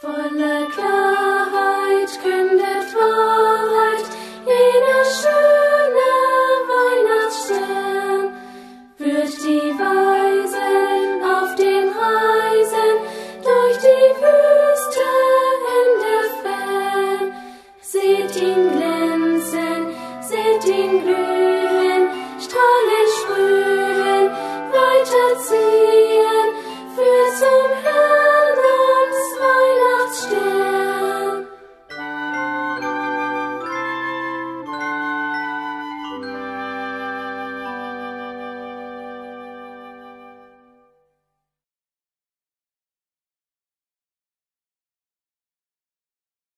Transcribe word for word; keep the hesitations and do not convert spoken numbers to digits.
Voller Klarheit kündet Wahrheit jener schöne Weihnachtsstern, führt die Weisen auf den Reisen durch die Wüste in der Fern. Seht ihn glänzen, seht ihn glühen.